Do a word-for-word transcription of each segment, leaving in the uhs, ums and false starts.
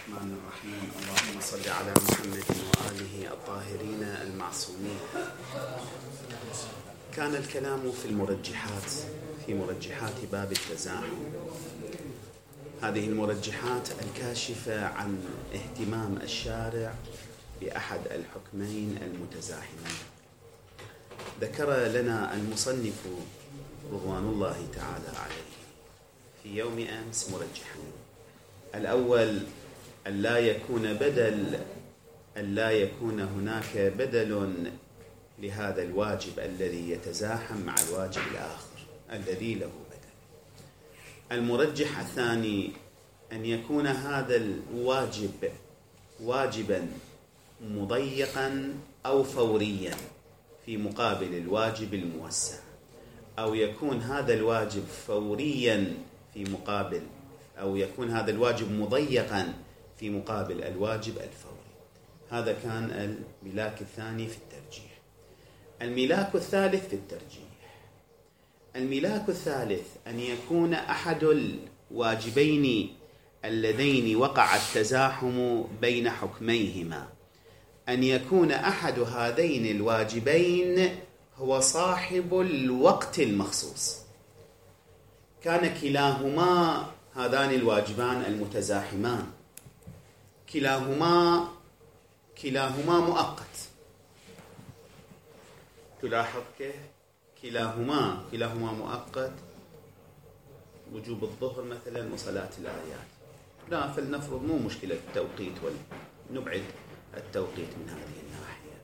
الرحمن الرحيم. اللهم صل على محمد وآله الطاهرين المعصومين. كان الكلام في المرجحات في مرجحات باب التزاحم، هذه المرجحات الكاشفة عن اهتمام الشارع بأحد الحكمين المتزاحمين. ذكر لنا المصنف رضوان الله تعالى عليه في يوم أمس مرجحين: الأول ألا يكون بدل ألا يكون هناك بدل لهذا الواجب الذي يتزاحم مع الواجب الآخر الذي له بدل. المرجح الثاني أن يكون هذا الواجب واجبا مضيقا أو فوريا في مقابل الواجب الموسع، أو يكون هذا الواجب فوريا في مقابل أو يكون هذا الواجب مضيقا في مقابل الواجب الفوري. هذا كان الملاك الثاني في الترجيح. الملاك الثالث في الترجيح الملاك الثالث أن يكون أحد الواجبين اللذين وقع التزاحم بين حكميهما أن يكون أحد هذين الواجبين هو صاحب الوقت المخصوص. كان كلاهما هذان الواجبان المتزاحمان كلاهما كلاهما مؤقت. تلاحظ كيف كلاهما كلاهما مؤقت؟ وجوب الظهر مثلا وصلاة الآيات، لا فلنفرض مو مشكلة التوقيت ونبعد التوقيت من هذه الناحية.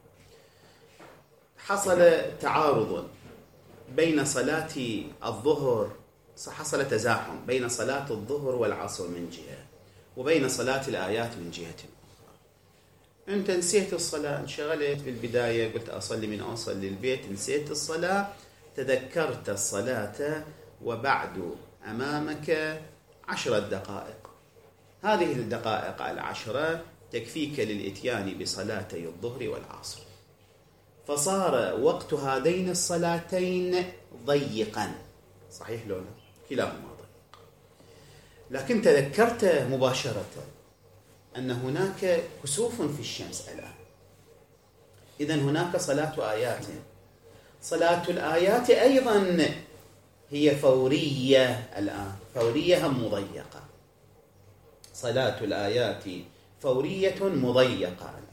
حصل تعارض بين صلاة الظهر حصل تزاحم بين صلاة الظهر والعصر من جهة وبين صلاة الآيات من جهة أخرى. أنت نسيت الصلاة، انشغلت بالبداية، قلت أصلي من أوصل للبيت، نسيت الصلاة، تذكرت الصلاة وبعد أمامك عشرة دقائق. هذه الدقائق العشرة تكفيك للإتيان بصلاتي الظهر والعصر، فصار وقت هذين الصلاتين ضيقا. صحيح لو لا؟ كلاهما ضيق. لكن تذكرت مباشرة أن هناك كسوف في الشمس الآن، إذن هناك صلاة آيات. صلاة الآيات أيضا هي فورية الآن، فورية هم مضيقة. صلاة الآيات فورية مضيقة الآن،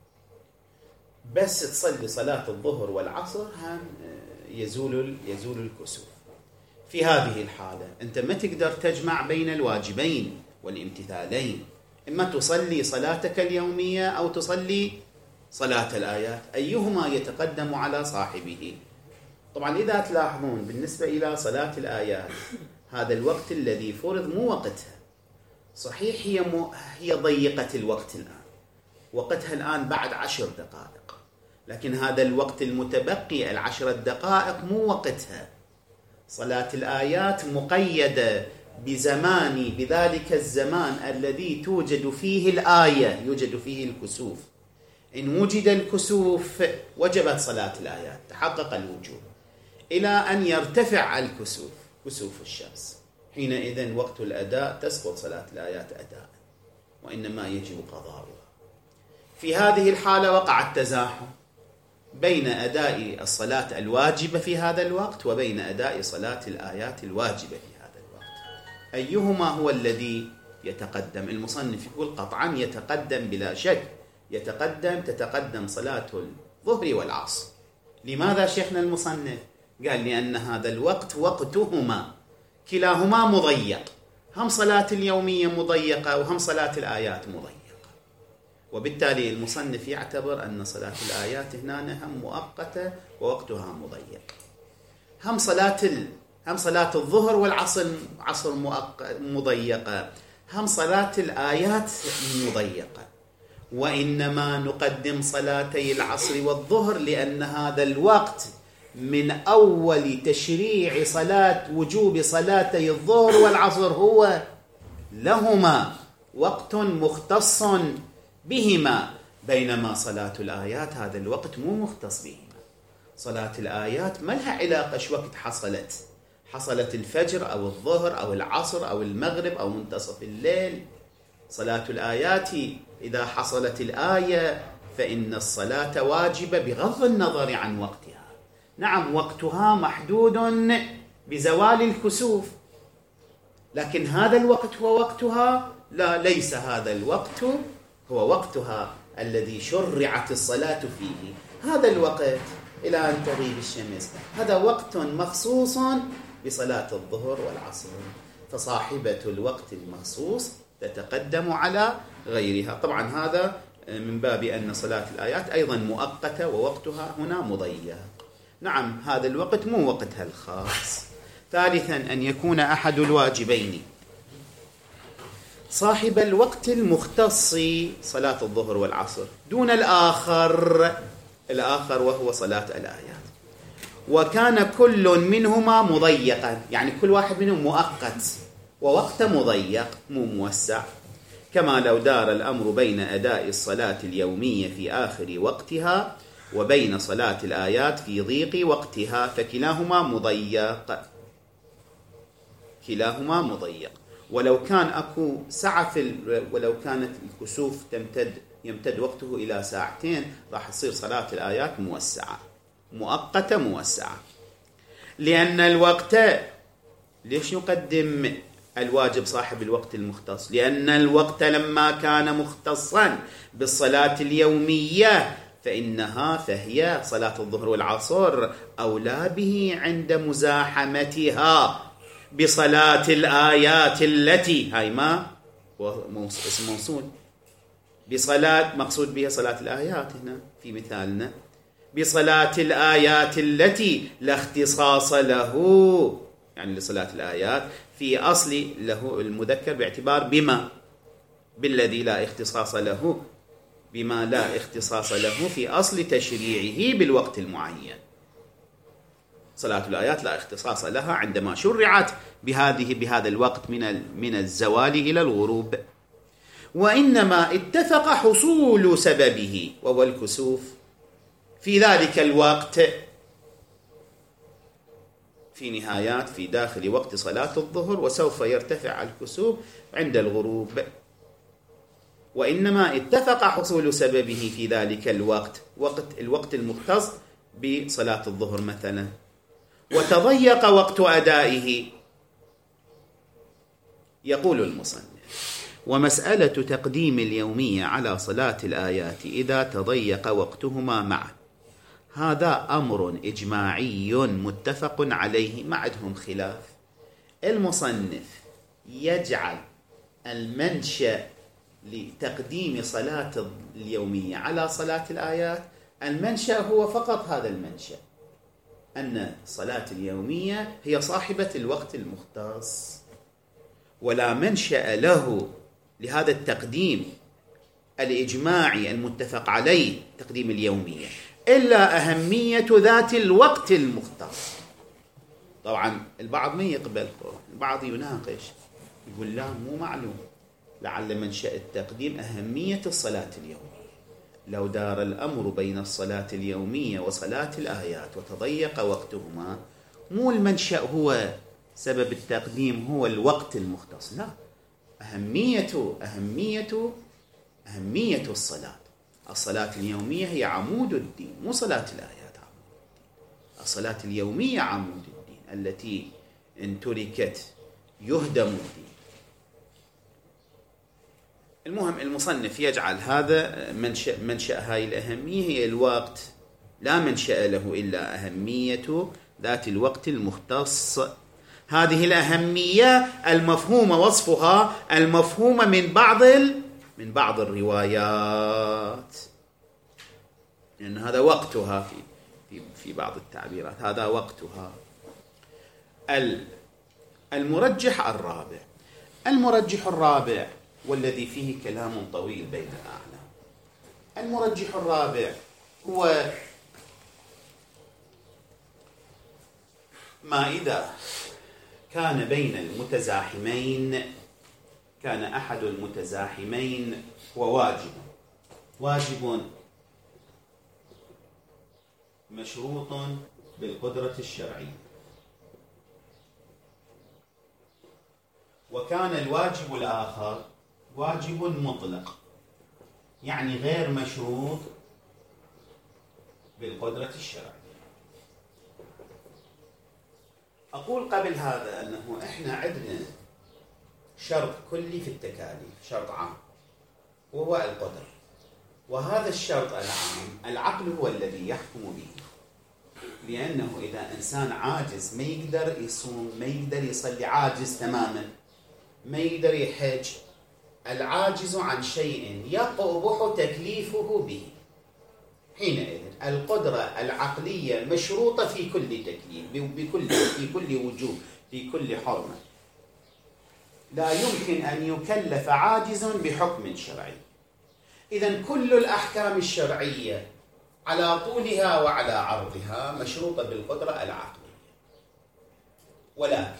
بس تصلي صلاة الظهر والعصر هم يزول يزول الكسوف. في هذه الحالة أنت ما تقدر تجمع بين الواجبين والامتثالين، إما تصلي صلاتك اليومية أو تصلي صلاة الآيات، أيهما يتقدم على صاحبه؟ طبعا إذا تلاحظون بالنسبة إلى صلاة الآيات هذا الوقت الذي فرض مو وقتها. صحيح هي مو هي ضيقة الوقت الآن، وقتها الآن بعد عشر دقائق، لكن هذا الوقت المتبقي العشر دقائق مو وقتها. صلاة الآيات مقيدة بزمان بذلك الزمان الذي توجد فيه الآية، يوجد فيه الكسوف. إن وجد الكسوف وجبت صلاة الآيات، تحقق الوجوب إلى أن يرتفع الكسوف كسوف الشمس. حينئذ وقت الأداء تسقط صلاة الآيات أداء، وإنما يجب قضاؤها. في هذه الحالة وقع التزاحم بين أداء الصلاة الواجبة في هذا الوقت وبين أداء صلاة الآيات الواجبة في هذا الوقت. أيهما هو الذي يتقدم؟ المصنف يقول قطعا يتقدم بلا شك، يتقدم تتقدم صلاة الظهر والعصر. لماذا شيخنا المصنف؟ قال لأن هذا الوقت وقتهما كلاهما مضيق، هم صلاة اليومية مضيقة وهم صلاة الآيات مضيقة، وبالتالي المصنف يعتبر أن صلاة الآيات هنا هم مؤقتة ووقتها مضيق. هم صلاة ال... هم صلاة الظهر والعصر عصر مضيقة، هم صلاة الآيات مضيقة. وإنما نقدم صلاتي العصر والظهر لأن هذا الوقت من أول تشريع صلاة وجوب صلاتي الظهر والعصر هو لهما وقت مختص بهما، بينما صلاة الآيات هذا الوقت مو مختص بهما. صلاة الآيات ما لها علاقة شو وقت حصلت، حصلت الفجر أو الظهر أو العصر أو المغرب أو منتصف الليل، صلاة الآيات إذا حصلت الآية فإن الصلاة واجبة بغض النظر عن وقتها. نعم وقتها محدود بزوال الكسوف، لكن هذا الوقت هو وقتها؟ لا، ليس هذا الوقت هو وقتها الذي شرعت الصلاة فيه. هذا الوقت إلى أن تغيب الشمس هذا وقت مخصوص بصلاة الظهر والعصر، فصاحبة الوقت المخصوص تتقدم على غيرها. طبعا هذا من باب أن صلاة الآيات أيضا مؤقتة ووقتها هنا مضيق. نعم هذا الوقت مو وقتها الخاص. ثالثا أن يكون أحد الواجبين صاحب الوقت المختص صلاة الظهر والعصر دون الآخر الآخر وهو صلاة الآيات، وكان كل منهما مضيقا، يعني كل واحد منهم مؤقت ووقت مضيق مو موسع، كما لو دار الأمر بين أداء الصلاة اليومية في آخر وقتها وبين صلاة الآيات في ضيق وقتها، فكلاهما مضيق كلاهما مضيق. ولو كان أكو سعة في ولو كانت الكسوف تمتد يمتد وقته إلى ساعتين راح تصير صلاة الآيات موسعة مؤقتة موسعة. لأن الوقت، ليش يقدم الواجب صاحب الوقت المختص؟ لأن الوقت لما كان مختصا بالصلاة اليومية فإنها فهي صلاة الظهر والعصر أولى به عند مزاحمتها بصلاة الآيات التي هاي ما اسم موصول بصلاة مقصود بها صلاة الآيات هنا في مثالنا، بصلاة الآيات التي لا اختصاص له، يعني لصلاة الآيات في أصل له المذكر باعتبار بما بالذي لا اختصاص له بما لا اختصاص له في أصل تشريعه بالوقت المعين. صلاة الآيات لا اختصاص لها عندما شرعت بهذه بهذا الوقت من من الزوال إلى الغروب، وإنما اتفق حصول سببه وهو الكسوف في ذلك الوقت في نهايات في داخل وقت صلاة الظهر، وسوف يرتفع الكسوف عند الغروب. وإنما اتفق حصول سببه في ذلك الوقت وقت الوقت المختص بصلاة الظهر مثلا، وتضيق وقت أدائه. يقول المصنف: ومسألة تقديم اليومية على صلاة الآيات إذا تضيق وقتهما معا هذا أمر إجماعي متفق عليه، ما عندهم خلاف. المصنف يجعل المنشأ لتقديم صلاة اليومية على صلاة الآيات، المنشأ هو فقط هذا المنشأ، أن الصلاة اليومية هي صاحبة الوقت المختص، ولا منشأ له لهذا التقديم الإجماعي المتفق عليه تقديم اليومية إلا أهمية ذات الوقت المختص. طبعا البعض ما يقبل، البعض يناقش يقول لا مو معلوم، لعل منشأ التقديم أهمية الصلاة اليومية. لو دار الأمر بين الصلاة اليومية وصلاة الآيات وتضيق وقتهما، مو المنشأ هو سبب التقديم هو الوقت المختص، لا، أهمية أهمية أهمية الصلاة. الصلاة اليومية هي عمود الدين، مو صلاة الآيات عمود الدين. الصلاة اليومية عمود الدين التي إن تركت يهدم الدين. المهم المصنف يجعل هذا منشأ منشأ هاي الأهمية هي الوقت، لا منشأ له إلا أهمية ذات الوقت المختص. هذه الأهمية المفهومة وصفها المفهومة من بعض من بعض الروايات، لأن يعني هذا وقتها في في في بعض التعبيرات، هذا وقتها. المرجح الرابع المرجح الرابع والذي فيه كلام طويل بين الأعلام. المرجح الرابع هو ما إذا كان بين المتزاحمين كان أحد المتزاحمين هو واجب واجب مشروط بالقدرة الشرعية، وكان الواجب الآخر واجب مطلق، يعني غير مشروط بالقدرة الشرعية. أقول قبل هذا أنه إحنا عندنا شرط كلي في التكاليف، شرط عام وهو القدرة، وهذا الشرط العام العقل هو الذي يحكم به، لأنه إذا إنسان عاجز ما يقدر يصوم، ما يقدر يصلي، عاجز تماما، ما يقدر يحج، العاجز عن شيء يقبح تكليفه به، حينئذ القدرة العقلية مشروطة في كل تكليف، بكل في كل وجوب، في كل حرمة. لا يمكن أن يكلف عاجز بحكم شرعي. إذن كل الأحكام الشرعية على طولها وعلى عرضها مشروطة بالقدرة العقلية. ولكن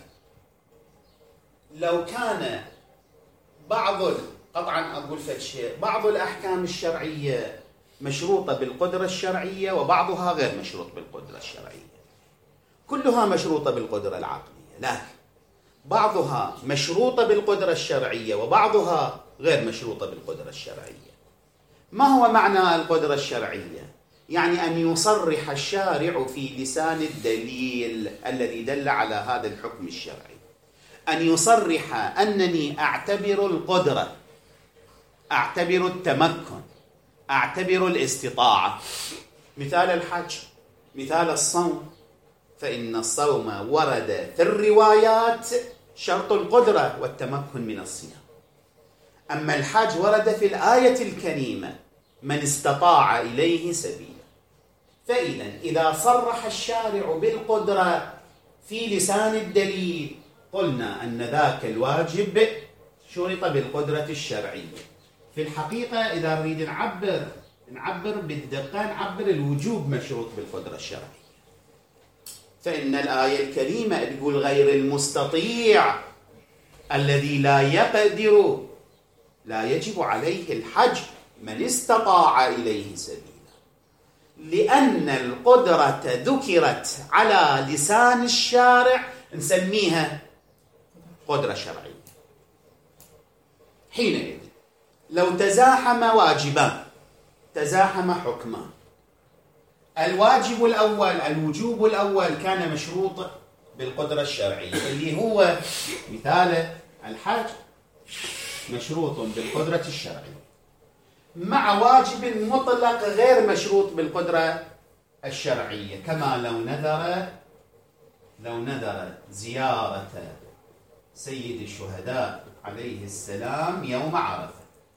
لو كان بعض، قطعا أقول فشيء، بعض الأحكام الشرعية مشروطة بالقدرة الشرعية وبعضها غير مشروط بالقدرة الشرعية، كلها مشروطة بالقدرة العقلية، لكن بعضها مشروطة بالقدرة الشرعية وبعضها غير مشروطة بالقدرة الشرعية. ما هو معنى القدرة الشرعية؟ يعني أن يصرح الشارع في لسان الدليل الذي دل على هذا الحكم الشرعي، أن يصرح أنني أعتبر القدرة، أعتبر التمكن، أعتبر الاستطاعة. مثال الحج، مثال الصوم، فإن الصوم ورد في الروايات شرط القدرة والتمكن من الصيام، أما الحج ورد في الآية الكريمة من استطاع إليه سبيلا. فإذا إذا صرح الشارع بالقدرة في لسان الدليل قلنا أن ذاك الواجب شرط بالقدرة الشرعية. في الحقيقة إذا نريد نعبر نعبر بالدقة نعبر الوجوب مشروط بالقدرة الشرعية، فإن الآية الكريمة تقول غير المستطيع الذي لا يقدر لا يجب عليه الحج من استطاع إليه سبيلا، لأن القدرة ذكرت على لسان الشارع نسميها قدرة شرعية. حينئذ لو تزاحم واجبان، تزاحم حكمان، الواجب الأول الوجوب الأول كان مشروط بالقدرة الشرعية اللي هو مثال الحج مشروط بالقدرة الشرعية، مع واجب مطلق غير مشروط بالقدرة الشرعية، كما لو نذر لو نذر زيارة سيد الشهداء عليه السلام يوم عرفة.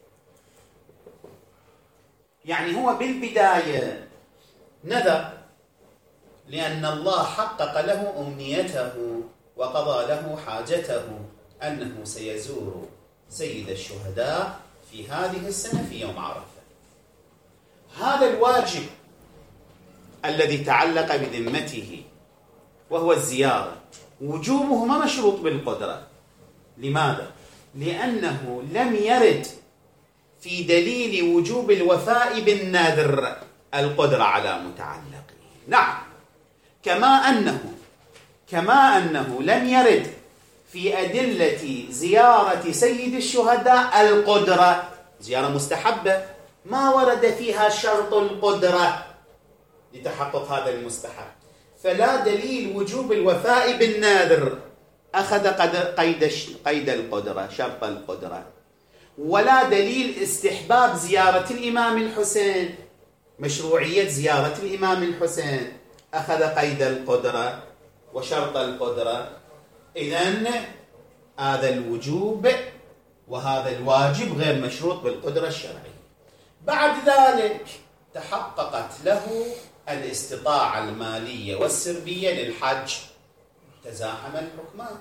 يعني هو بالبداية نذر لأن الله حقق له أمنيته وقضى له حاجته أنه سيزور سيد الشهداء في هذه السنة في يوم عرفة. هذا الواجب الذي تعلق بذمته وهو الزيارة وجوبه ما مشروط بالقدرة. لماذا؟ لأنه لم يرد في دليل وجوب الوفاء بالنذر القدرة على متعلقه. نعم، كما أنه كما أنه لم يرد في أدلة زيارة سيد الشهداء القدرة، زيارة مستحبة ما ورد فيها شرط القدرة لتحقق هذا المستحب، فلا دليل وجوب الوفاء بالنذر أخذ قيد قيد القدرة، شرط القدرة، ولا دليل استحباب زيارة الإمام الحسين، مشروعية زيارة الإمام الحسين أخذ قيد القدرة وشرط القدرة. إذن هذا الوجوب وهذا الواجب غير مشروط بالقدرة الشرعية. بعد ذلك تحققت له الاستطاعة المالية والسربية للحج، تزاحم الحكمان،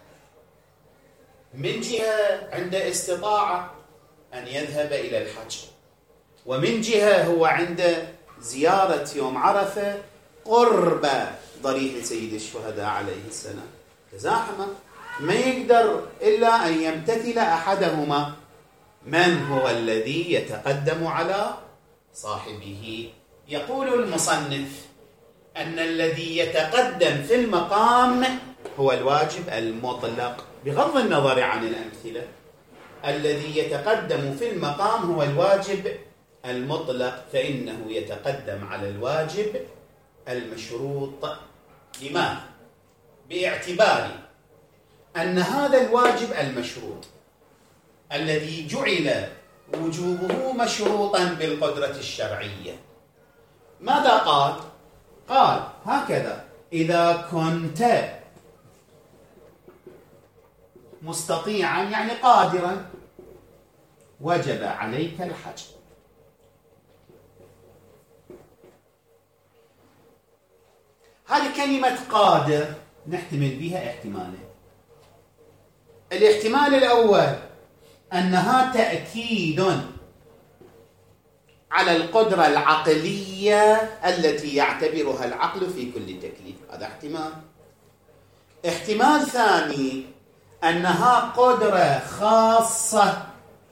من جهة عنده استطاعة أن يذهب إلى الحج، ومن جهة هو عنده زيارة يوم عرفة قرب ضريح سيد الشهداء عليه السلام، تزاحم، ما يقدر إلا أن يمتثل أحدهما. من هو الذي يتقدم على صاحبه؟ يقول المصنف أن الذي يتقدم في المقام هو الواجب المطلق بغض النظر عن الأمثلة. الذي يتقدم في المقام هو الواجب المطلق، فإنه يتقدم على الواجب المشروط. لماذا؟ باعتبار أن هذا الواجب المشروط الذي جعل وجوبه مشروطا بالقدرة الشرعية، ماذا قال؟ قال هكذا: إذا كنت مستطيعا يعني قادرا وجب عليك الحج. هذه كلمة قادر نحتمل بها احتمالين. الاحتمال الأول أنها تأكيد على القدرة العقلية التي يعتبرها العقل في كل تكليف، هذا احتمال. احتمال ثاني أنها قدرة خاصة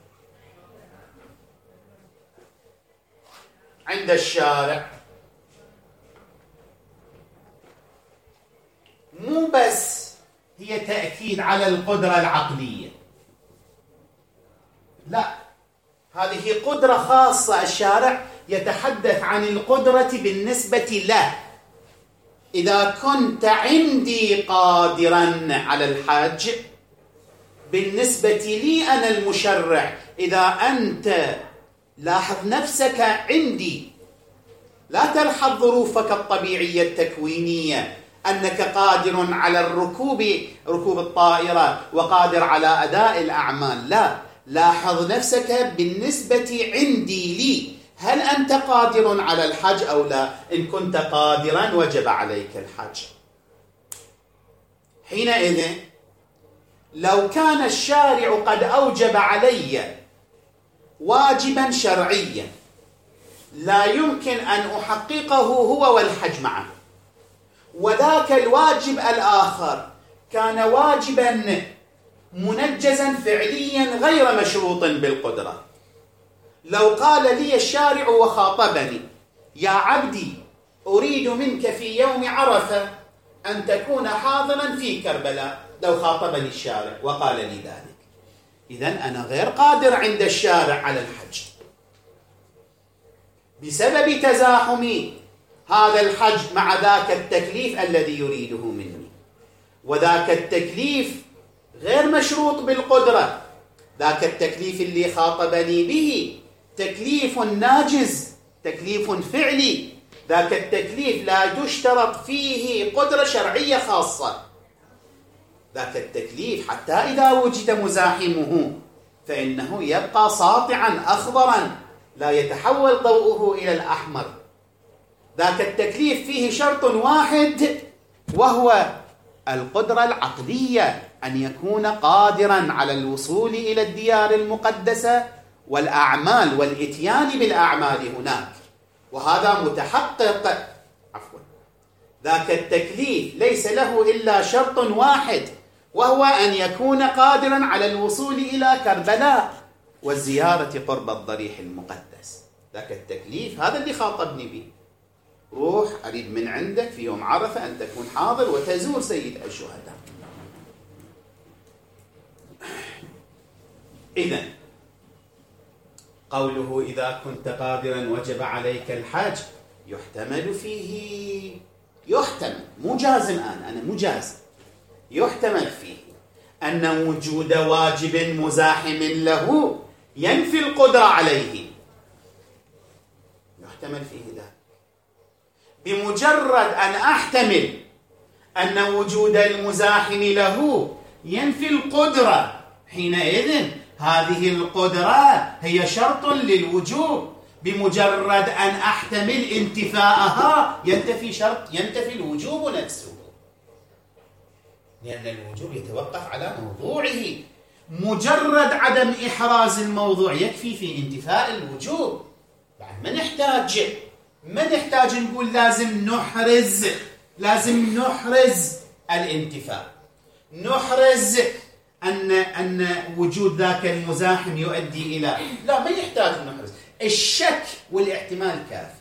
عند الشارع، مو بس هي تأكيد على القدرة العقلية، لا، هذه قدرة خاصة. الشارع يتحدث عن القدرة بالنسبة له. إذا كنت عندي قادرا على الحج بالنسبة لي أنا المشرع، إذا أنت لاحظ نفسك عندي، لا تلحظ ظروفك الطبيعية التكوينية أنك قادر على الركوب ركوب الطائرة وقادر على أداء الأعمال، لا، لاحظ نفسك بالنسبة عندي لي، هل أنت قادر على الحج أو لا؟ إن كنت قادرا وجب عليك الحج. حينئذ لو كان الشارع قد أوجب علي واجبا شرعيا لا يمكن أن أحققه هو والحج معه، وذاك الواجب الآخر كان واجبا منجزا فعليا غير مشروط بالقدرة، لو قال لي الشارع وخاطبني: يا عبدي أريد منك في يوم عرفة أن تكون حاضرا في كربلاء، لو خاطبني الشارع وقال لي ذلك، إذن أنا غير قادر عند الشارع على الحج بسبب تزاحم هذا الحج مع ذاك التكليف الذي يريده مني، وذاك التكليف غير مشروط بالقدرة. ذاك التكليف اللي خاطبني به تكليف ناجز، تكليف فعلي، ذاك التكليف لا يشترط فيه قدرة شرعية خاصة. ذاك التكليف حتى إذا وجد مزاحمه فإنه يبقى ساطعا أخضرا لا يتحول ضوءه إلى الأحمر. ذاك التكليف فيه شرط واحد وهو القدرة العقلية، أن يكون قادرا على الوصول إلى الديار المقدسة والأعمال والإتيان بالأعمال هناك، وهذا متحقق. عفوا، ذاك التكليف ليس له إلا شرط واحد وهو أن يكون قادرا على الوصول إلى كربلاء والزيارة قرب الضريح المقدس. ذاك التكليف هذا اللي خاطبني به: روح أريد من عندك في يوم عرفة أن تكون حاضر وتزور سيد الشهداء. إذن قوله إذا كنت قادرا وجب عليك الحج يحتمل فيه، يحتمل مو جازم، أنا أنا مجازم، يحتمل فيه أن وجود واجب مزاحم له ينفي القدرة عليه، يحتمل فيه ذلك. بمجرد أن أحتمل أن وجود المزاحم له ينفي القدرة، حينئذ هذه القدرة هي شرط للوجوب. بمجرد أن أحتمل انتفاءها ينتفي شرط، ينتفي الوجوب نفسه، لأن الوجوب يتوقف على موضوعه. مجرد عدم إحراز الموضوع يكفي في انتفاء الوجوب. بعد ما نحتاج ما نحتاج نقول لازم نحرز، لازم نحرز الانتفاء، نحرز أن أن وجود ذاك المزاحم يؤدي إلى، لا، ما يحتاج نحرز. الشك والاحتمال كافي.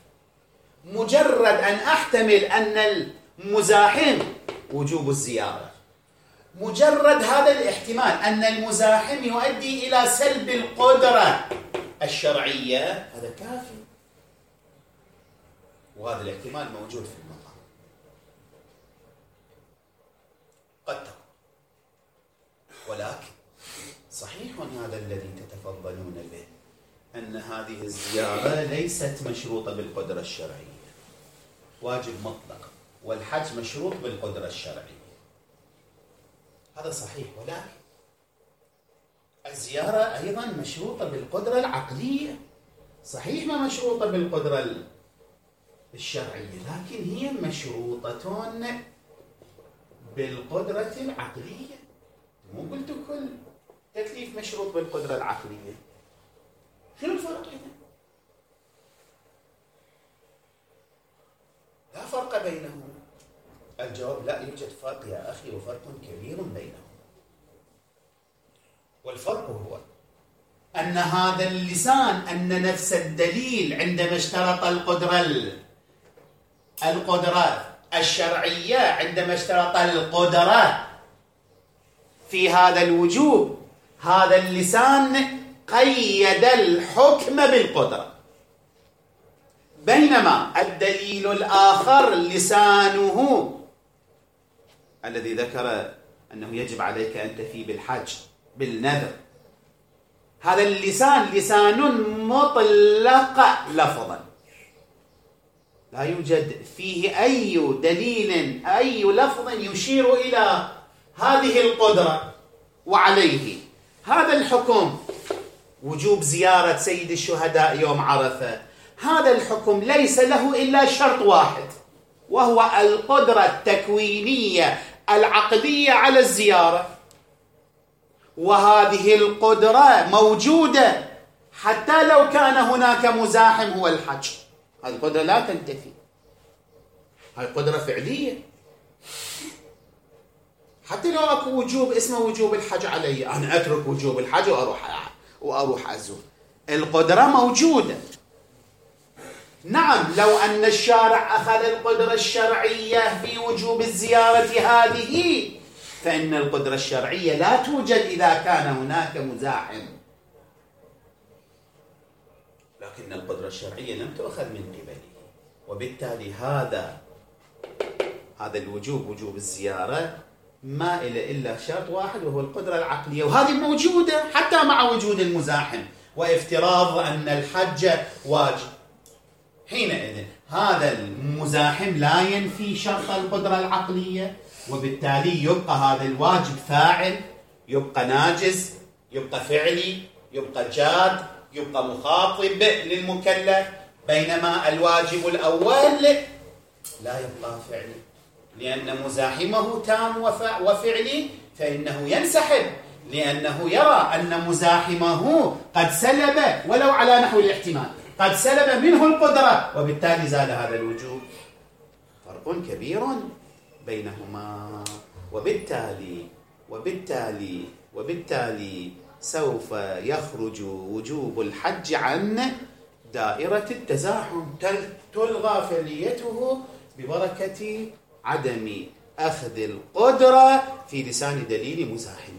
مجرد أن أحتمل أن المزاحم وجوب الزيارة، مجرد هذا الاحتمال أن المزاحم يؤدي إلى سلب القدرة الشرعية هذا كافي، وهذا الاحتمال موجود في المقام. قد تكون، ولكن صحيح هذا الذي تتفضلون به أن هذه الزيارة ليست مشروطة بالقدرة الشرعية، واجب مطلق، والحج مشروط بالقدرة الشرعية، هذا صحيح، ولكن الزيارة أيضا مشروطة بالقدرة العقلية، صحيح ما مشروطة بالقدرة الشرعية، لكن هي مشروطة بالقدرة العقلية. مو قلت كل تكليف مشروط بالقدرة العقلية، شنو الفرق هنا؟ لا فرق بينهما. الجواب لا يوجد فرق يا أخي، وفرق كبير بينهم. والفرق هو أن هذا اللسان، أن نفس الدليل عندما اشترط القدرة القدرة الشرعية، عندما اشترط القدرة في هذا الوجوب، هذا اللسان قيد الحكم بالقدرة، بينما الدليل الآخر لسانه الذي ذكر أنه يجب عليك أن تفي بالحج بالنذر، هذا اللسان لسان مطلق لفظا، لا يوجد فيه أي دليل أي لفظ يشير إلى هذه القدرة، وعليه هذا الحكم وجوب زيارة سيد الشهداء يوم عرفة، هذا الحكم ليس له إلا شرط واحد، وهو القدرة التكوينية العقلية على الزيارة، وهذه القدرة موجودة حتى لو كان هناك مزاحم هو الحج، هذه القدرة لا تنتفي، هذه قدرة فعلية، حتى لو اكو وجوب اسمه وجوب الحج علي، أنا أترك وجوب الحج وأروح وأروح أزور، القدرة موجودة. نعم، لو أن الشارع أخذ القدرة الشرعية في وجوب الزيارة هذه، فإن القدرة الشرعية لا توجد إذا كان هناك مزاحم، لكن القدرة الشرعية لم تؤخذ من قبله، وبالتالي هذا هذا الوجوب وجوب الزيارة ما إلى إلا شرط واحد، وهو القدرة العقلية، وهذه موجودة حتى مع وجود المزاحم وافتراض أن الحج واجب. حينئذ هذا المزاحم لا ينفي شرط القدرة العقلية، وبالتالي يبقى هذا الواجب فاعل، يبقى ناجز، يبقى فعلي، يبقى جاد، يبقى مخاطب للمكلف، بينما الواجب الأول لا يبقى فعلي، لأن مزاحمه تام وفعلي، فإنه ينسحب، لأنه يرى أن مزاحمه قد سلب ولو على نحو الاحتمال، قد سلب منه القدرة، وبالتالي زال هذا الوجوب. فرق كبير بينهما، وبالتالي وبالتالي وبالتالي سوف يخرج وجوب الحج عن دائرة التزاحم، تلغى فعليته ببركة عدم أخذ القدرة في لسان دليل مزاحمه.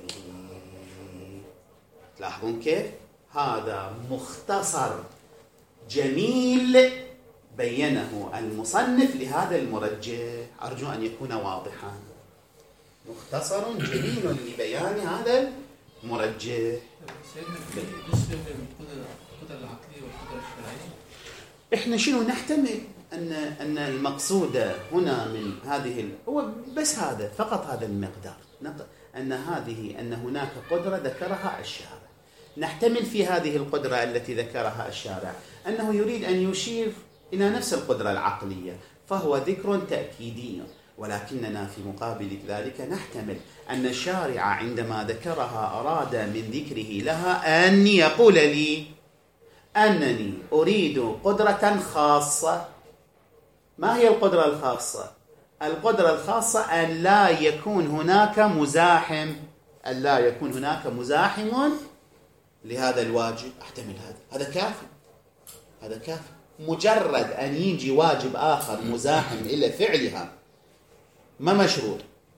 تلاحظون كيف؟ هذا مختصر جميل بينه المصنف لهذا المرجح، أرجو أن يكون واضحا. مختصر جميل لبيان هذا المرجح. بالنسبة للقدرة العقلية والقدرة الشرعية، إحنا شنو نحتمل أن أن المقصود هنا من هذه هو بس هذا فقط، هذا المقدار، أن هذه أن هناك قدرة ذكرها الشارع، نحتمل في هذه القدرة التي ذكرها الشارع أنه يريد أن يشير إلى نفس القدرة العقلية، فهو ذكر تأكيدي، ولكننا في مقابل ذلك نحتمل أن الشارع عندما ذكرها أراد من ذكره لها أن يقول لي أنني أريد قدرة خاصة. ما هي القدرة الخاصة؟ القدرة الخاصة أن لا يكون هناك مزاحم، أن لا يكون هناك مزاحم لهذا الواجب. أحتمل هذا، هذا كافي، هذا كافي. مجرد أن يجي واجب آخر مزاحم إلى فعلها ما مشروط،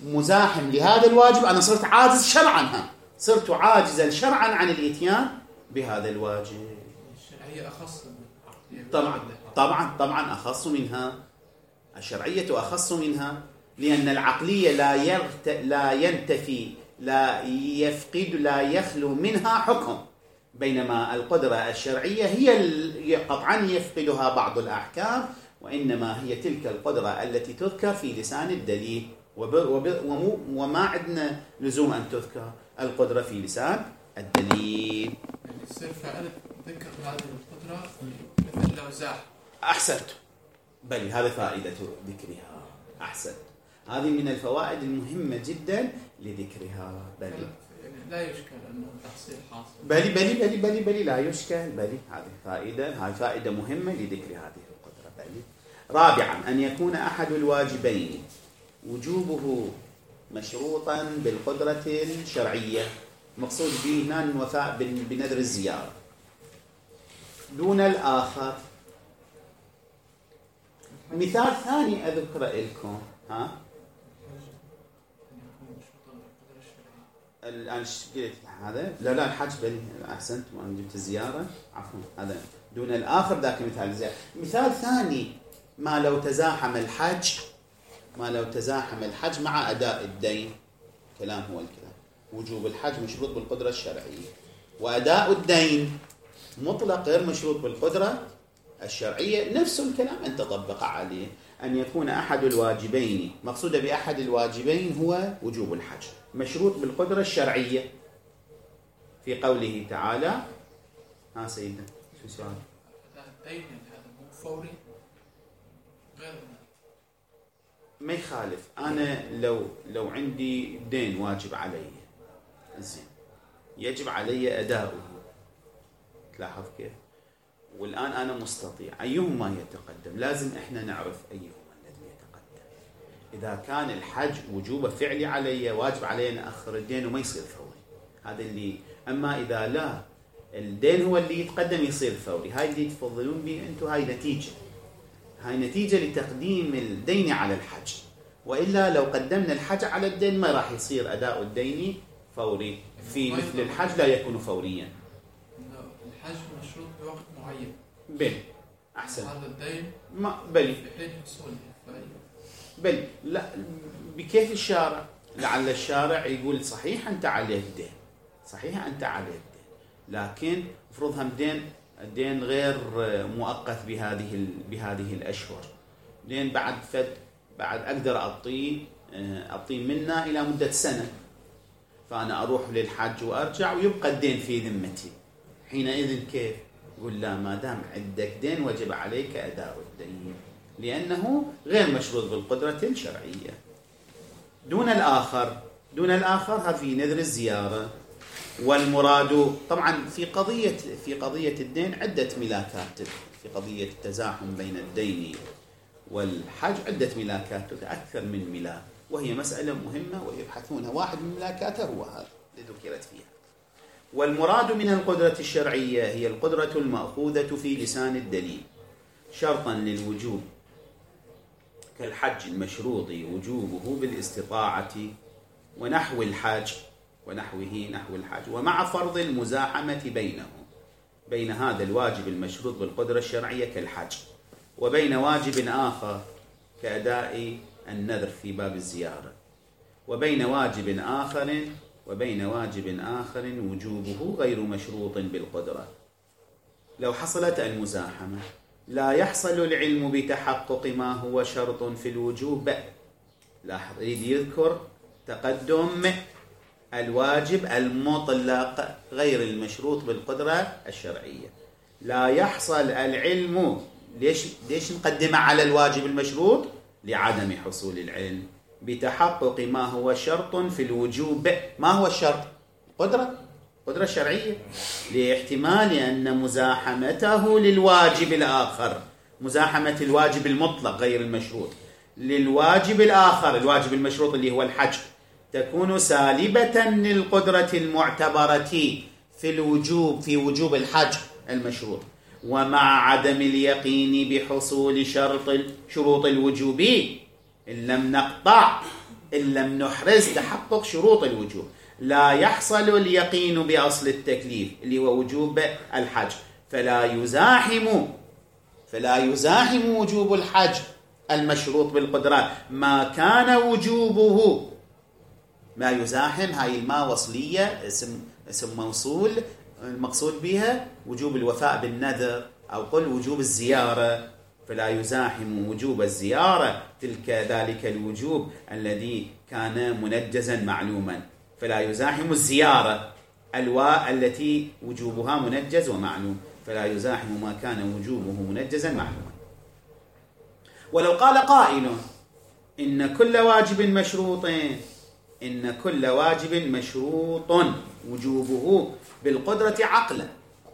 مزاحم لهذا الواجب أنا صرت عاجز شرعا، صرت عاجزا شرعا عن الإتيان بهذا الواجب. الشرعية أخص طبعا طبعا طبعا أخص منها، الشرعية أخص منها، لأن العقلية لا يرت... لا ينتفي لا يفقد لا يخلو منها حكم، بينما القدرة الشرعية هي ال... قطعا يفقدها بعض الأحكام، وإنما هي تلك القدرة التي تذكر في لسان الدليل، وب... وب... ومو... وما عندنا لزوم أن تذكر القدرة في لسان الدليل. يعني يصير فعلا ذكر هذه القدرة مثل لو زاح. أحسنت، بل هذا فائدة ذكرها. أحسنت، هذه من الفوائد المهمة جدا لذكرها. بل يعني لا يشكل أنه تحصيل حاصل. بلي بلي بلي بلي بلي لا يشكل، بلي هذه فائدة، هذه فائدة مهمة لذكر هذه القدرة. بلي. رابعا، أن يكون أحد الواجبين وجوبه مشروطا بالقدرة الشرعية، مقصود به هنا الوفاء بنذر الزيارة، دون الآخر. مثال ثاني أذكره لكم. ها الآن قلت هذا لا لا الحج بل أحسنت، وأنا جبت الزيارة عفوا، هذا دون الآخر ذاك مثال الزيارة. مثال ثاني، ما لو تزاحم الحج ما لو تزاحم الحج مع أداء الدين، كلام هو الكلام، وجوب الحج مشروط بالقدرة الشرعية، وأداء الدين مطلق غير مشروط بالقدرة الشرعية، نفس الكلام أن تطبق عليه. أن يكون أحد الواجبين، مقصود بأحد الواجبين هو وجوب الحج، مشروط بالقدرة الشرعية، في قوله تعالى. ها سيدنا شو السؤال؟ الدين هذا مو فوري غير ما يخالف. أنا لو لو عندي دين واجب علي، زين، يجب علي أداؤه، تلاحظ كيف؟ والآن أنا مستطيع، أيهما يتقدم؟ لازم إحنا نعرف أيهما الذي يتقدم. إذا كان الحج وجوبه فعلي علي، واجب علي أن أخر الدين وما يصير فوري، هذا اللي. أما إذا لا، الدين هو اللي يتقدم يصير فوري، هاي اللي تفضلون به أنتم، هاي نتيجة هاي نتيجة لتقديم الدين على الحج، وإلا لو قدمنا الحج على الدين ما راح يصير أداء الدين فوري. في مثل الحج لا يكون فوريا، الحج مشروط بوقت معين. بل أحسن، هذا الدين ما بل بحين حصوله. بل لا، بكيف الشارع؟ لعل الشارع يقول صحيح أنت عليك دين، صحيح أنت عليك دين، لكن افرضها دين الدين غير مؤقت بهذه بهذه الأشهر، دين بعد فد بعد أقدر أعطيه أعطيه منا إلى مدة سنة، فأنا أروح للحج وأرجع ويبقى الدين في ذمتي، حينئذ كيف؟ يقول لا، ما دام عندك دين وجب عليك أداء الدين، لأنه غير مشروط بالقدرة الشرعية. دون الآخر، دون الآخر هذا في نذر الزيارة. والمراد طبعا في قضية في قضية الدين عدة ملاكات، في قضية التزاحم بين الدين والحج عدة ملاكات، أكثر من ملاك، وهي مسألة مهمة ويبحثونها. واحد من ملاكاته هو هذا اللي ذكرت فيها. والمراد من القدرة الشرعية هي القدرة المأخوذة في لسان الدليل شرطا للوجوب، كالحج المشروط وجوبه بالاستطاعة ونحو الحج ونحوه نحو الحج، ومع فرض المزاحمة بينه بين هذا الواجب المشروط بالقدرة الشرعية كالحج وبين واجب آخر كأداء النذر في باب الزيارة، وبين واجب آخر وبين واجب آخر وجوبه غير مشروط بالقدرة. لو حصلت المزاحمة لا يحصل العلم بتحقق ما هو شرط في الوجوب. لاحظ، يريد يذكر تقدم الواجب المطلق غير المشروط بالقدرة الشرعية. لا يحصل العلم، ليش ليش نقدمه على الواجب المشروط؟ لعدم حصول العلم بتحقق ما هو شرط في الوجوب. ما هو الشرط؟ قدرة قدرة شرعية، لاحتمال أن مزاحمته للواجب الآخر، مزاحمة الواجب المطلق غير المشروط للواجب الآخر، الواجب المشروط اللي هو الحج، تكون سالبة للقدرة المعتبرة في الوجوب في وجوب الحج المشروط، ومع عدم اليقين بحصول شرط شروط الوجوب إن لم نقطع إن لم نحرز تحقق شروط الوجوب. لا يحصل اليقين بأصل التكليف اللي هو وجوب الحج، فلا يزاحم فلا يزاحم وجوب الحج المشروط بالقدرة ما كان وجوبه. ما يزاحم هاي الماء وصلية، اسم اسم موصول، المقصود بها وجوب الوفاء بالنذر، أو قل وجوب الزيارة. فلا يزاحم وجوب الزيارة تلك ذلك الوجوب الذي كان منجزا معلوما. فلا يزاحم الزيارة الواء التي وجوبها منجز ومعلوم، فلا يزاحم ما كان وجوبه منجزا معلوما. ولو قال قائل إن كل واجب مشروط إن كل واجب مشروط وجوبه بالقدرة عقلا،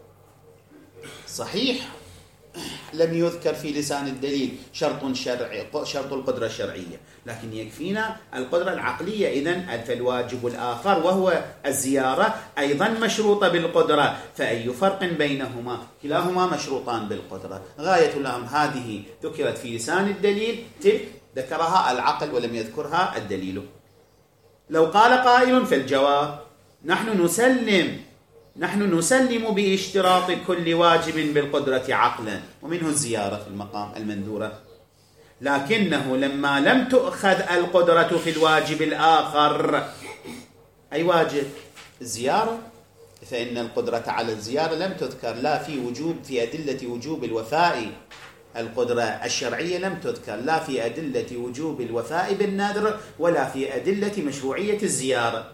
صحيح لم يذكر في لسان الدليل شرط شرعي شرط القدرة الشرعية، لكن يكفينا القدرة العقلية. إذن فالواجب الآخر وهو الزيارة أيضا مشروطة بالقدرة، فأي فرق بينهما؟ كلاهما مشروطان بالقدرة. غاية الأمر هذه ذكرت في لسان الدليل، تلك ذكرها العقل ولم يذكرها الدليل. لو قال قائل في الجواب نحن نسلم نحن نسلم باشتراط كل واجب بالقدرة عقلا، ومنه الزيارة في المقام المنذورة، لكنه لما لم تؤخذ القدرة في الواجب الآخر، أي واجب؟ الزيارة، فإن القدرة على الزيارة لم تذكر لا في وجوب في أدلة وجوب الوفاء. القدرة الشرعية لم تذكر لا في أدلة وجوب الوفاء بالنذر ولا في أدلة مشروعية الزيارة.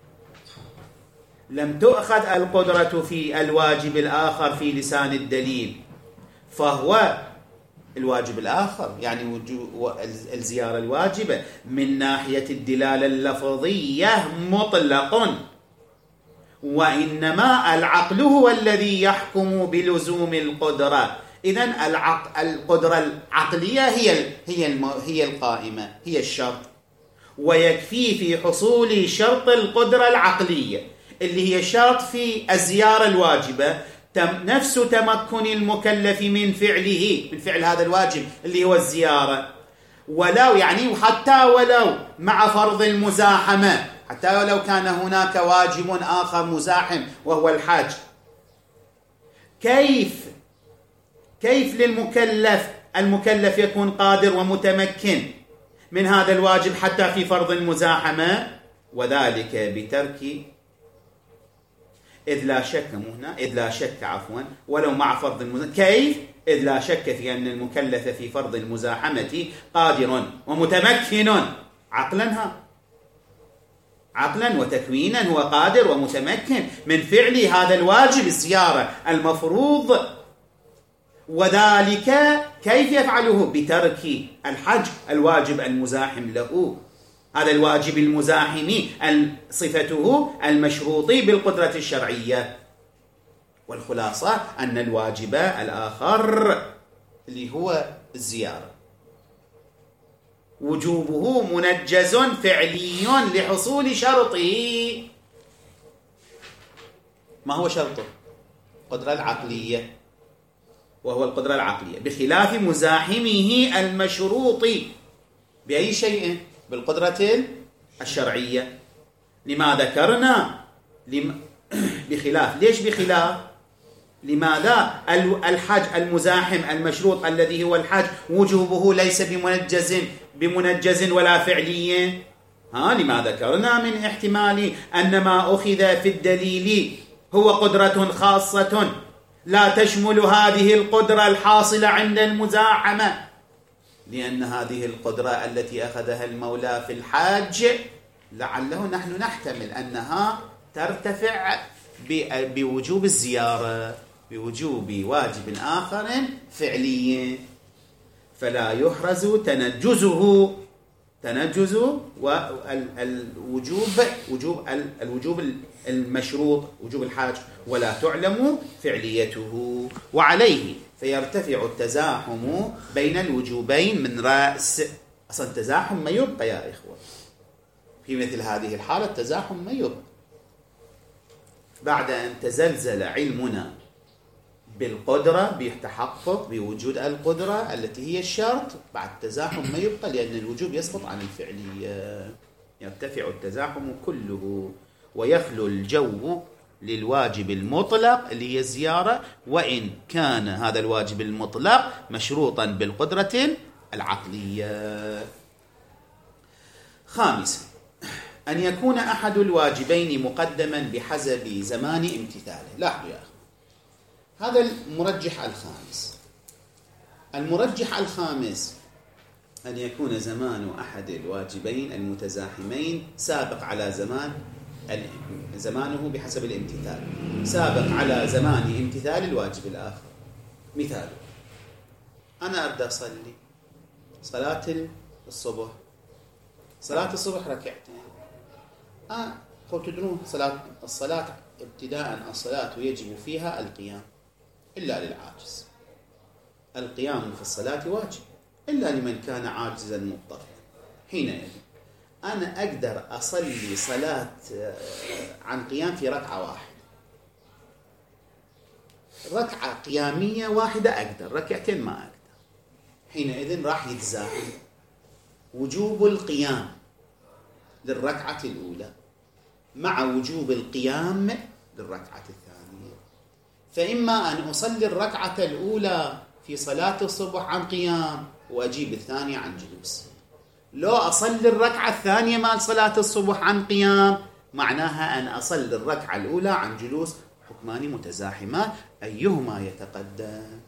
لم تؤخذ القدرة في الواجب الآخر في لسان الدليل، فهو الواجب الآخر يعني الزيارة الواجبة من ناحية الدلالة اللفظية مطلق، وإنما العقل هو الذي يحكم بلزوم القدرة. إذن القدرة العقلية هي هي هي القائمة، هي الشرط، ويكفي في حصول شرط القدرة العقلية اللي هي شرط في الزيارة الواجبة نفس تمكن المكلف من فعله من فعل هذا الواجب اللي هو الزيارة، ولو يعني حتى ولو مع فرض المزاحمة، حتى ولو كان هناك واجب آخر مزاحم وهو الحج. كيف كيف للمكلف المكلف يكون قادر ومتمكن من هذا الواجب حتى في فرض المزاحمة؟ وذلك بترك إذ لا شك هنا إذ لا شك عفوا ولو مع فرض المزاحمة. كيف؟ إذ لا شك في أن المكلف في فرض المزاحمة قادر ومتمكن عقلا عقلا وتكوينا، هو قادر ومتمكن من فعل هذا الواجب الزيارة المفروض. وذلك كيف يفعله؟ بترك الحج الواجب المزاحم له، هذا الواجب المزاحم صفته المشروط بالقدرة الشرعية. والخلاصة أن الواجب الآخر اللي هو الزيارة وجوبه منجز فعلي لحصول شرطه. ما هو شرطه؟ القدرة العقلية، وهو القدرة العقلية، بخلاف مزاحمه المشروط بأي شيء؟ بالقدرة الشرعية. لما ذكرنا لم... بخلاف. ليش بخلاف؟ لماذا الحج المزاحم المشروط الذي هو الحج وجوبه ليس بمنجز بمنجز ولا فعلي؟ ها لما ذكرنا من احتمال أن ما أخذ في الدليل هو قدرة خاصة لا تشمل هذه القدرة الحاصلة عند المزاحمة، لأن هذه القدرة التي أخذها المولى في الحاج لعله نحن نحتمل أنها ترتفع بوجوب الزيارة، بوجوب واجب آخر فعلي، فلا يحرز تنجزه تنجز والوجوب وجوب الوجوب المشروط وجوب الحاج ولا تعلم فعليته، وعليه فيرتفع التزاحم بين الوجوبين من رأس. أصلا التزاحم ما يبقى يا إخوة في مثل هذه الحالة، التزاحم ما يبقى بعد أن تزلزل علمنا بالقدرة بتحقق بوجود القدرة التي هي الشرط، بعد التزاحم ما يبقى، لأن الوجوب يسقط عن الفعلية. يرتفع التزاحم كله ويخلو الجو للواجب المطلق اللي هي الزيارة، وإن كان هذا الواجب المطلق مشروطا بالقدرة العقلية. خامسا، أن يكون أحد الواجبين مقدما بحسب زمان امتثاله. لاحظوا يا أخي، هذا المرجح الخامس. المرجح الخامس أن يكون زمان أحد الواجبين المتزاحمين سابق على زمان زمانه بحسب الامتثال، سابق على زمان امتثال الواجب الآخر. مثال: أنا أبدأ أصلي صلاة الصبح، صلاة الصبح ركعتين. آه قلت تدرون صلاة الصلاة ابتداء الصلاة يجب فيها القيام إلا للعاجز. القيام في الصلاة واجب إلا لمن كان عاجزا مضطرا. حينئذ أنا أقدر أصلي صلاة عن قيام في ركعة واحدة، ركعة قيامية واحدة أقدر، ركعتين ما أقدر. حينئذ راح يتزاحم وجوب القيام للركعة الأولى مع وجوب القيام للركعة الثانية. فإما أن أصلي الركعة الأولى في صلاة الصبح عن قيام وأجيب الثانية عن جلوس. لو أصلي الركعة الثانية مال صلاة الصبح عن قيام، معناها أن أصلي الركعة الأولى عن جلوس، حكمان متزاحمان. أيهما يتقدم؟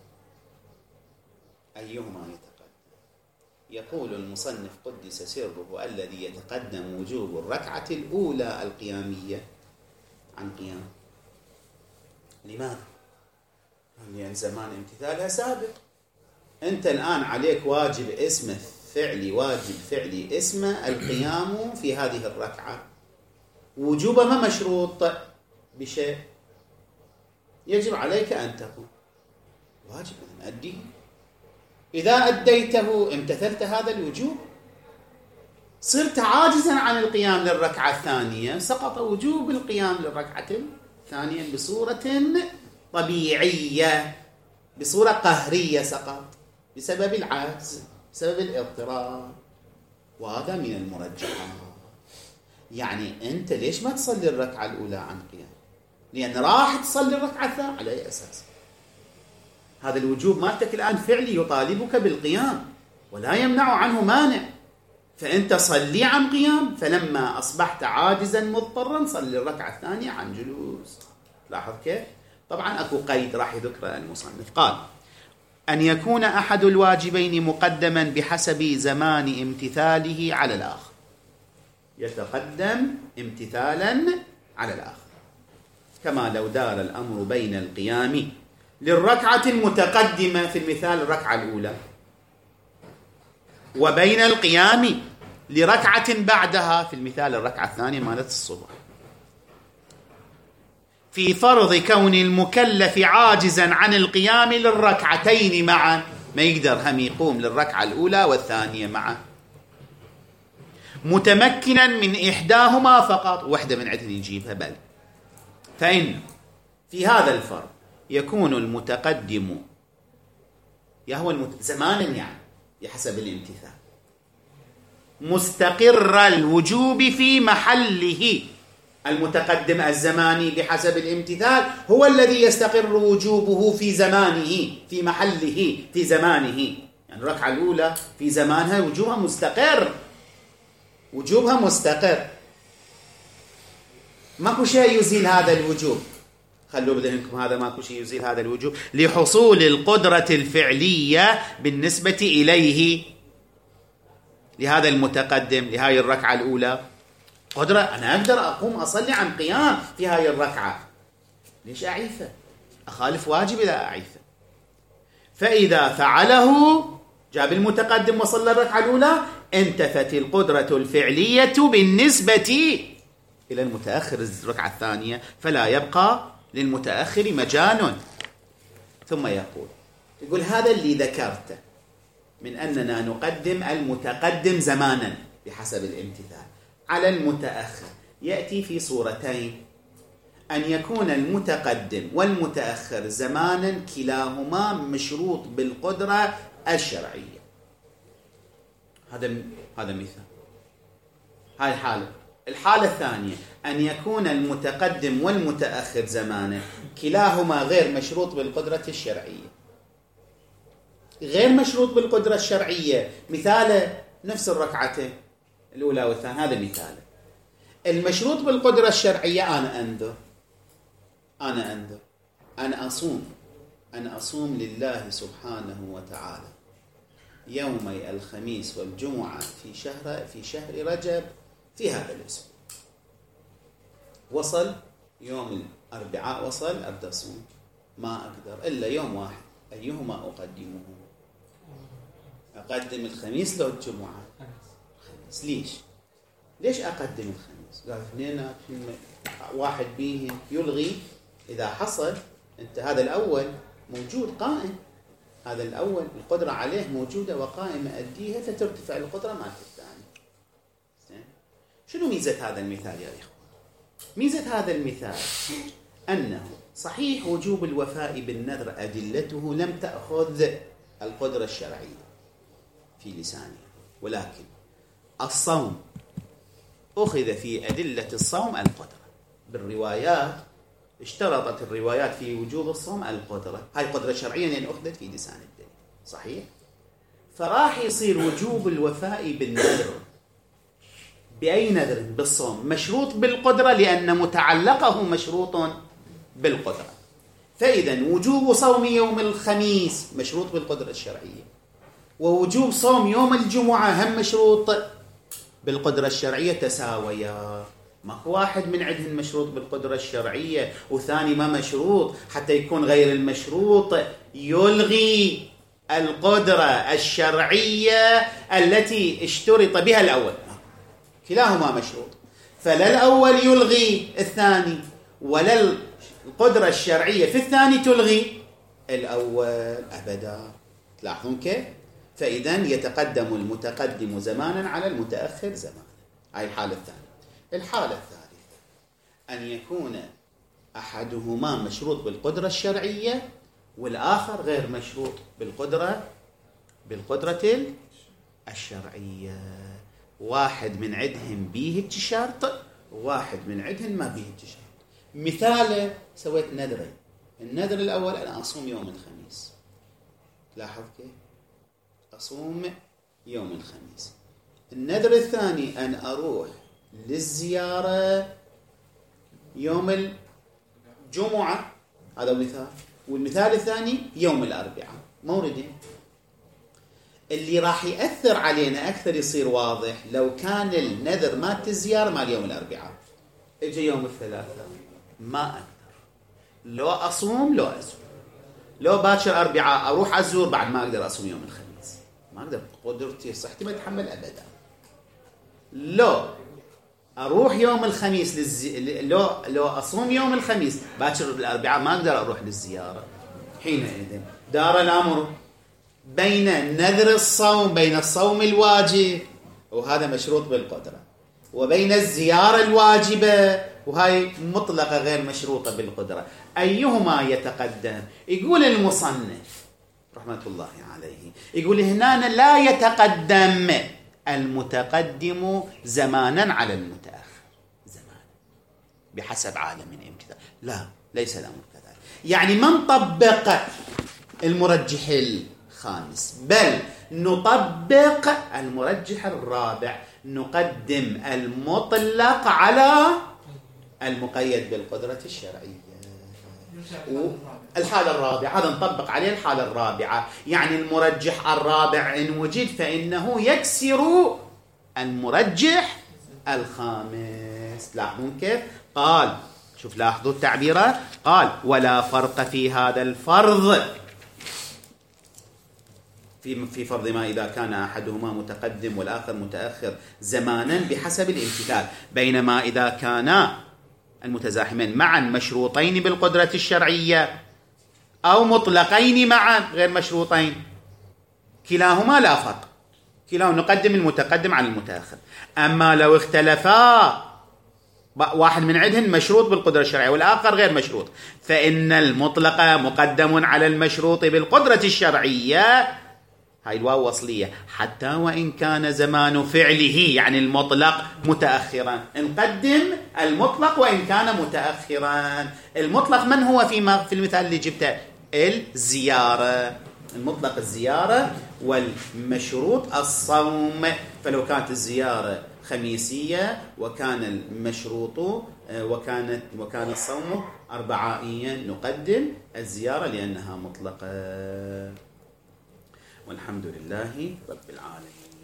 أيهما يتقدم؟ يقول المصنف قدس سره: الذي يتقدم وجوب الركعة الأولى القيامية عن قيام. لماذا؟ لأن زمان امتثالها سابق. أنت الآن عليك واجب اسمه فعلي، واجب فعلي اسمه القيام في هذه الركعة، وجوبه ما مشروط بشيء، يجب عليك أن تقوم، واجب أن أديه. إذا أديته امتثلت هذا الوجوب، صرت عاجزا عن القيام للركعة الثانية، سقط وجوب القيام للركعة الثانية بصورة طبيعية، بصورة قهرية سقط بسبب العجز، بسبب الاضطرار. وهذا من المرجحات. يعني أنت ليش ما تصلي الركعة الأولى عن قيام؟ لأن راح تصلي الركعة الثانية على أي أساس؟ هذا الوجوب مالتك الآن فعلي يطالبك بالقيام ولا يمنع عنه مانع، فأنت صلي عن قيام. فلما أصبحت عاجزا مضطرا صلي الركعة الثانية عن جلوس. لاحظ كيف؟ طبعا أكو قيد راح يذكره المصنف، قال: أن يكون أحد الواجبين مقدما بحسب زمان امتثاله على الآخر. يتقدم امتثالا على الآخر، كما لو دار الأمر بين القيام للركعة المتقدمة في المثال الركعة الأولى وبين القيام لركعة بعدها في المثال الركعة الثانية مالت الصبح، في فرض كون المكلف عاجزا عن القيام للركعتين معا، ما يقدر هم يقوم للركعة الأولى والثانية معا، متمكنا من إحداهما فقط، وحدة من عدن يجيبها. بل فإن في هذا الفرض يكون المتقدم يهو المت... زمانا يعني بحسب الامتثال مستقر الوجوب في محله. المتقدم الزماني بحسب الامتثال هو الذي يستقر وجوبه في زمانه، في محله، في زمانه. يعني الركعة الأولى في زمانها وجوبها مستقر، وجوبها مستقر، ماكو شيء يزيل هذا الوجوب. خلوا بذهنكم هذا، ماكو شيء يزيل هذا الوجوب لحصول القدرة الفعلية بالنسبة إليه، لهذا المتقدم لهذه الركعة الأولى قدرة. أنا أقدر أقوم أصلي عن قيام في هذه الركعة، ليش أعيفه؟ أخالف واجب إذا أعيفه. فإذا فعله جاب المتقدم وصلى الركعة الأولى، انتفت القدرة الفعلية بالنسبة إلى المتأخر الركعة الثانية، فلا يبقى للمتأخر مجال. ثم يقول يقول هذا اللي ذكرته من أننا نقدم المتقدم زمانا بحسب الامتثال على المتأخر يأتي في صورتين: أن يكون المتقدم والمتأخر زمانا كلاهما مشروط بالقدرة الشرعية. هذا هذا مثال هاي الحالة. الحالة الثانية أن يكون المتقدم والمتأخر زمانا كلاهما غير مشروط بالقدرة الشرعية. غير مشروط بالقدرة الشرعية مثاله نفس الركعتين الأولى والثانية، هذا مثاله. المشروط بالقدرة الشرعية أنا أنذر أنا أنذر أنا أصوم أنا أصوم لله سبحانه وتعالى يومي الخميس والجمعة في شهر في شهر رجب في هذا الأسبوع. وصل يوم الأربعاء، وصل أبدأ أصوم، ما أقدر إلا يوم واحد، أيهما أقدمه؟ أقدم الخميس لو الجمعة؟ الخميس. ليش؟ ليش أقدم الخميس؟ قال اثنين واحد بيهم يلغي. إذا حصل أنت هذا الأول موجود قائم، هذا الأول القدرة عليه موجودة وقائمة أديها فترتفع القدرة مع الثاني. شنو ميزة هذا المثال يا إخوان؟ ميزة هذا المثال أنه صحيح وجوب الوفاء بالنذر أدلته لم تأخذ القدرة الشرعية في لسانها، ولكن الصوم أخذ في أدلة الصوم القدرة. بالروايات اشترطت الروايات في وجوب الصوم القدرة، هاي القدرة الشرعية لأن أخذت في لسان الدليل، صحيح؟ فراح يصير وجوب الوفاء بالنذر بأي نذر؟ بالصوم، مشروط بالقدرة لأن متعلقه مشروط بالقدرة. فإذا وجوب صوم يوم الخميس مشروط بالقدرة الشرعية، ووجوب صوم يوم الجمعة هم مشروط بالقدرة الشرعية، تساويا. ماكو واحد من عندهم مشروط بالقدرة الشرعية وثاني ما مشروط، حتى يكون غير المشروط يلغي القدرة الشرعية التي اشترط بها الأول. كلاهما مشروط، فلا الأول يلغي الثاني ولا القدرة الشرعية في الثاني تلغي الأول أبدا. تلاحظون كيف؟ فإذا يتقدم المتقدم زمانا على المتأخر زمانا. هاي الحالة الثانية. الحالة الثالثة أن يكون أحدهما مشروط بالقدرة الشرعية والآخر غير مشروط بالقدرة بالقدرة الشرعية. واحد من عندهم بيه الشرط وواحد من عندهم ما بيه الشرط. مثاله سويت نذرين. النذر الأول أنا أصوم يوم الخميس، لاحظ كيف؟ أصوم يوم الخميس. النذر الثاني أن أروح للزيارة يوم الجمعة، هذا مثال. والمثال الثاني يوم الأربعاء. موردين. اللي راح يأثر علينا أكثر يصير واضح لو كان النذر مات الزيارة مال يوم الأربعاء، اجي يوم الثلاثاء ما أقدر، لو أصوم لو أزور، لو باكر أربعاء أروح أزور بعد ما أقدر أصوم يوم الخميس، ما أقدر، قدرتي صحتي ما تتحمل أبدا. لو أروح يوم الخميس للزي... لو لو أصوم يوم الخميس باكر الأربعاء ما أقدر أروح للزيارة. حينئذ دار الأمر بين نذر الصوم، بين الصوم الواجب وهذا مشروط بالقدرة، وبين الزيارة الواجبة وهي مطلقة غير مشروطة بالقدرة، أيهما يتقدم؟ يقول المصنف رحمة الله عليه، يقول هنا لا يتقدم المتقدم زمانا على المتأخر زمانا بحسب عالم الامتثال، لا، ليس الأمر كذلك. يعني ما نطبق المرجح الخامس، بل نطبق المرجح الرابع، نقدم المطلق على المقيد بالقدرة الشرعية. الحالة الرابعة هذا نطبق عليه الحالة الرابعة، يعني المرجح الرابع إن وجد فإنه يكسر المرجح الخامس. لاحظون كيف؟ قال، شوف لاحظوا التعبيرات، قال ولا فرق في هذا الفرض في في فرض ما إذا كان أحدهما متقدم والآخر متأخر زمانا بحسب الامتثال، بينما إذا كانا المتزاحمين معا مشروطين بالقدرة الشرعية أو مطلقين معا غير مشروطين كلاهما لا فرق، كلاهما نقدم المتقدم على المتأخر. أما لو اختلفا واحد من عندهم مشروط بالقدرة الشرعية والآخر غير مشروط، فإن المطلق مقدم على المشروط بالقدرة الشرعية هاي الواو وصلية، حتى وإن كان زمان فعله يعني المطلق متأخرا، نقدم المطلق وإن كان متأخرا. المطلق من هو في في المثال اللي جبته؟ الزيارة، المطلق الزيارة، والمشروط الصوم. فلو كانت الزيارة خميسية وكان المشروط وكانت وكان الصوم أربعائيا، نقدم الزيارة لأنها مطلقة. والحمد لله رب العالمين.